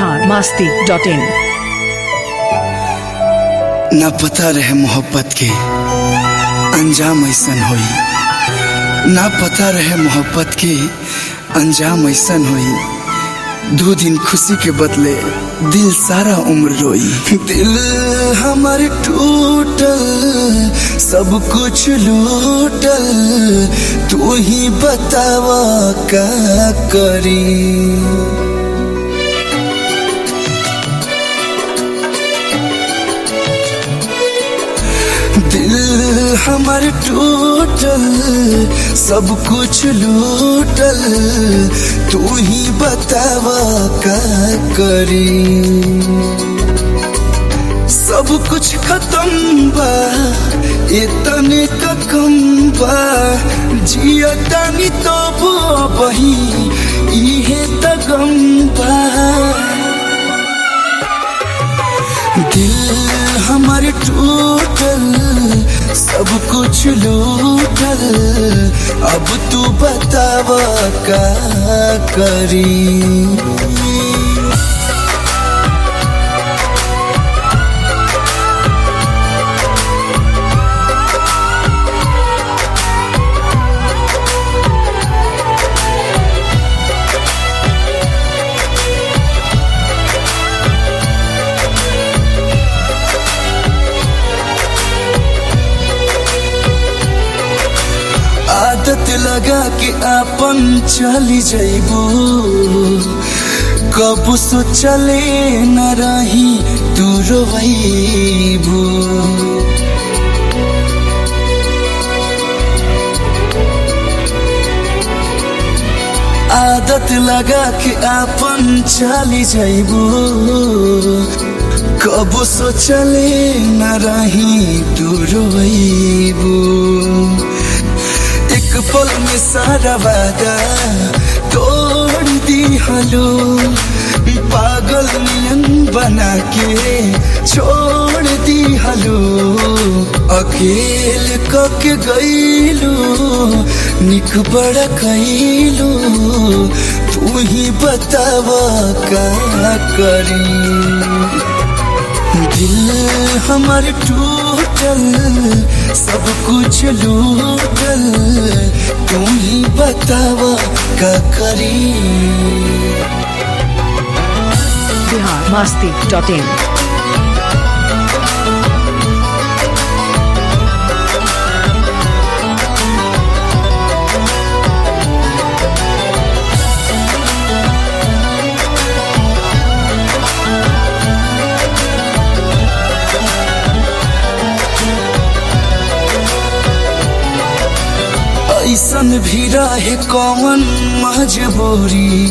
biharmasti.in। ना पता रहे मोहब्बत के अंजाम ऐसन होई, ना पता रहे मोहब्बत के अंजाम ऐसन होई। 2 दिन खुशी के बदले दिल सारा उम्र रोई। दिल हमार टूटल, सब कुछ लूटल, तू ही बतावा का करी। दिल हमार टूटल, सब कुछ लूटल, तू ही बतावा का करी। सब कुछ खत्म बा, इतने का कम बा, जिया तानी तो वो बही इहे त गम बा। दिल हमार टूटल, सब कुछ लूटल, अब तू बतावा का करी। आदत लगा के आपन चली जाइबू, कब सोचले न रही तू रोइबू। आदत लगा के आपन चली जाइबू, कब सोचले न रही तू रोइबू। एक पल में सारा वादा तोड़ दी हलो, पागल नियन बना के छोड़ दी हलो। अकेल कके गईलू, निक बड़ा कैलू, तू ही बतावा का करी। दिल हमार टूटल, सब कुछ लूटल, तू ही बतावा का करी। biharmasti.in। ऐसन भी रहे कौन मजबूरी,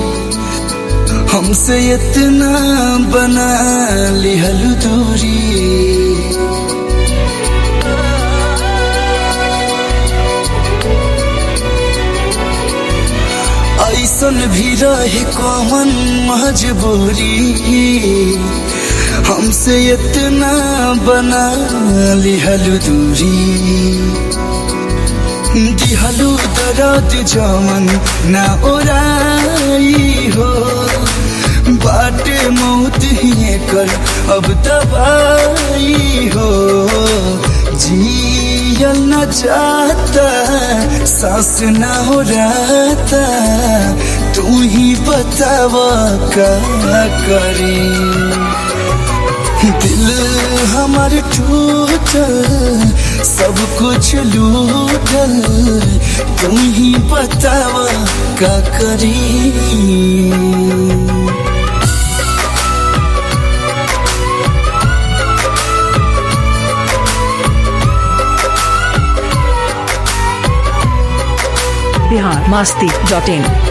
हमसे इतना बना लिहल दूरी। ऐसन भी रहे कौन मजबूरी, हमसे इतना बना लिहल दूरी। दिहलू दर्द जमन ना ओराई हो, बाटे मौत ही कर अब दवाई हो। जियल न जाता, सांस ना हो रहता, तू ही बतावा का करी। दिल हमार टूटल, सब कुछ लूटल, तू ही बतावा का करी। biharmasti.in।